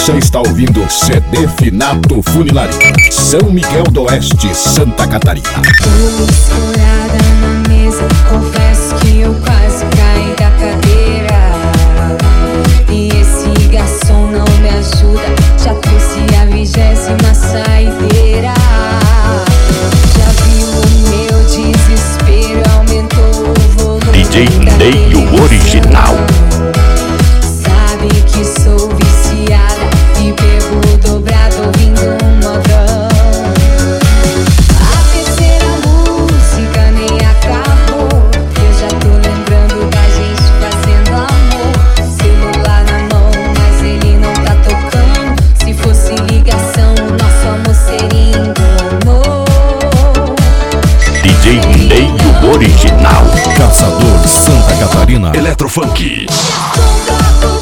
Você está ouvindo CD Finato Funilaria, São Miguel do Oeste, Santa Catarina. Tô escorada na mesa, confesso que eu quase caí da cadeira. E esse garçom não me ajuda, já trouxe a 20ª saideira. Já viu o meu desespero, aumentou o volume. DJ Ney, o original. Sabe que sou viciada e bebo dobrado ouvindo um modão. A terceira música nem acabou, eu já tô lembrando da gente fazendo amor. Celular na mão, mas ele não tá tocando. Se fosse ligação, o nosso amor seria engano. DJ Ney, o original. Caçador, Santa Catarina. Eletrofunk. Contato